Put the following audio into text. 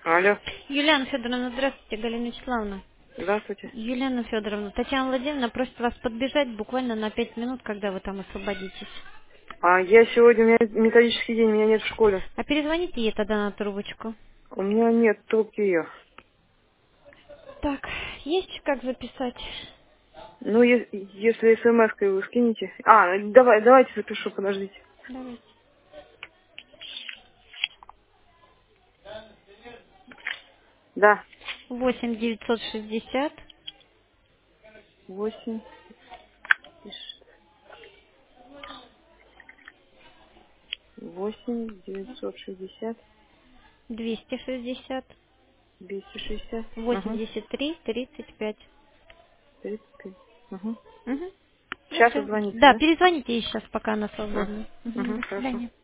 Алло, Юлиана Федоровна, здравствуйте, Галина Вячеславовна. здравствуйте. Юлиана Федоровна, Татьяна Владимировна просит вас подбежать буквально на 5 минут, когда вы там освободитесь. Я сегодня, у меня методический день, меня нет в школе. А перезвоните ей тогда на трубочку. У меня нет трубки ее. Так, есть как записать? Ну, если смс-кой вы скинете. Давайте запишу, подождите. Давайте. Да. 8 960 8, 8 960 260 260. Угу. 83 35. 35. Угу. Угу. Ну Сейчас все. звоните, Да, да? перезвоните ей сейчас, пока она Угу. свободна. Угу. Угу, До хорошо. свидания.